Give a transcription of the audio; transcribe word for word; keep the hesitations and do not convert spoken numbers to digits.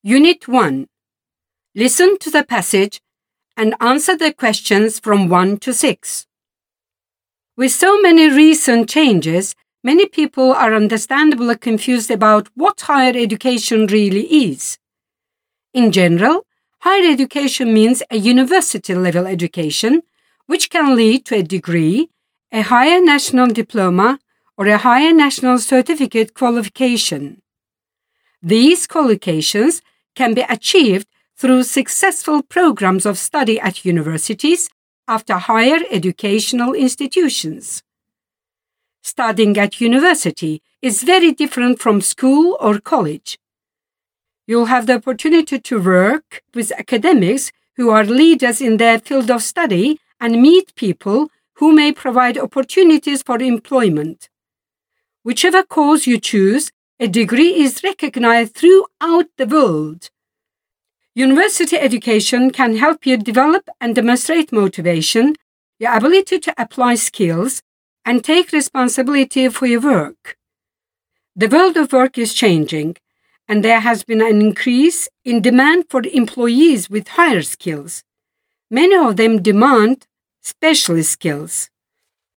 Unit one. Listen to the passage and answer the questions from one to six. With so many recent changes, many people are understandably confused about what higher education really is. In general, higher education means a university-level education, which can lead to a degree, a higher national diploma, or a higher national certificate qualification. These qualifications can be achieved through successful programs of study at universities after higher educational institutions. Studying at university is very different from school or college. You'll have the opportunity to work with academics who are leaders in their field of study and meet people who may provide opportunities for employment. Whichever course you choose, a degree is recognized throughout the world. University education can help you develop and demonstrate motivation, your ability to apply skills, and take responsibility for your work. The world of work is changing, and there has been an increase in demand for employees with higher skills. Many of them demand specialist skills.